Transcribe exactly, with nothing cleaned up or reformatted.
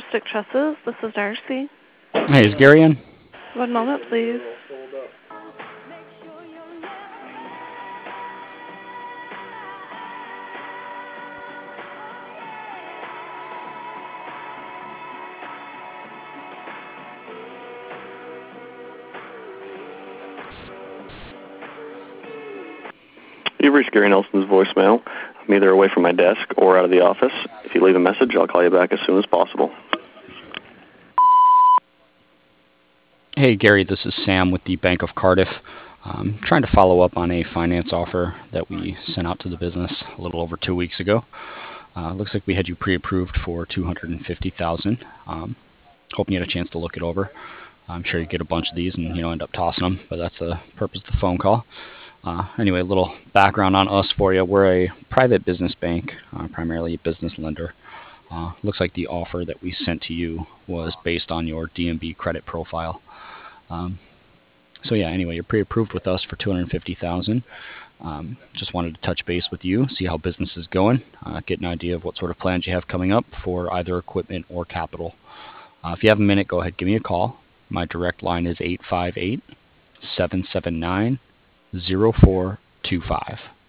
Majestic Trusses. This is Darcy. Hey, is Gary in? One moment, please. You've reached Gary Nelson's voicemail. I'm either away from my desk or out of the office. If you leave a message, I'll call you back as soon as possible. Hey, Gary, this is Sam with the Bank of Cardiff. I'm trying to follow up on a finance offer that we sent out to the business a little over two weeks ago. Uh, looks like we had you pre-approved for two hundred fifty thousand dollars. Um, hoping you had a chance to look it over. I'm sure you get a bunch of these and you know end up tossing them, but that's the purpose of the phone call. Uh, anyway, a little background on us for you. We're a private business bank, uh, primarily a business lender. Uh, looks like the offer that we sent to you was based on your D M B credit profile. Um, so yeah, anyway, you're pre-approved with us for two hundred fifty thousand dollars. Um, just wanted to touch base with you, see how business is going, uh, get an idea of what sort of plans you have coming up for either equipment or capital. Uh, if you have a minute, go ahead, give me a call. My direct line is eight five eight, seven seven nine, zero four two five.